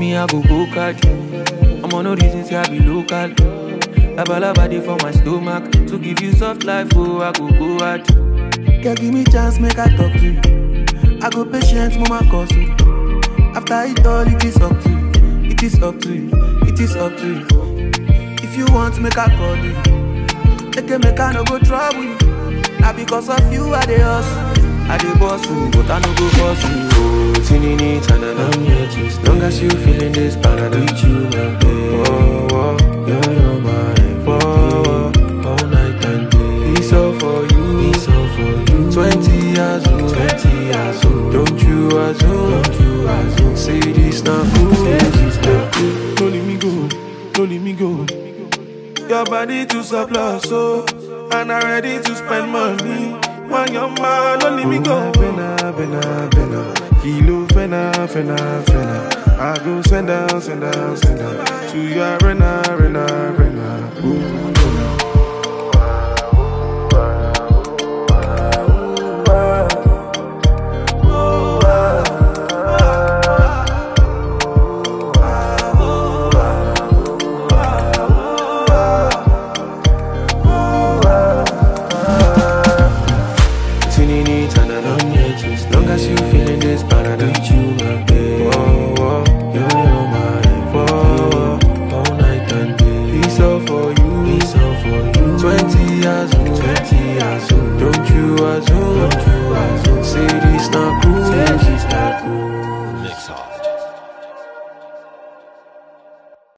me, I go catch. I'm on no reason, say I be local. Laba laba dey for my stomach. To give you soft life, oh, I go hard. Girl, give me chance, make I talk to you. I go patient, mama cause you. After it all, it is up to you. It is up to you. It is up to you. If you want, make I call you. Make I no go trouble you. Now because of you, I dey hustle. I dey boss you, but I no go boss you. Oh, tinini tanana, I'm here to stay. Long as you feeling this parada, with you my day. Oh, oh, you're my oh, all night and day. It's all for you, it's all for you. 20 years old, 20 years old. Don't you assume, don't you assume. Say this not cool, say this not cool. Don't let me go, don't let me go. Your body to surplus, so and I'm ready to spend money. When your man, don't let me go. Bena, bena, bena. Kilo, fena, fena, fena. I go send down, send down, send down. To your arena, arena, arena. Ooh. Long as you feeling this parada, with you my babe. Oh, oh, you're my oh, all night and day. It's all for you, it's all for you. 20 years old, 20 years old. Don't you assume, don't you assume. Say this not cool, say this not cool.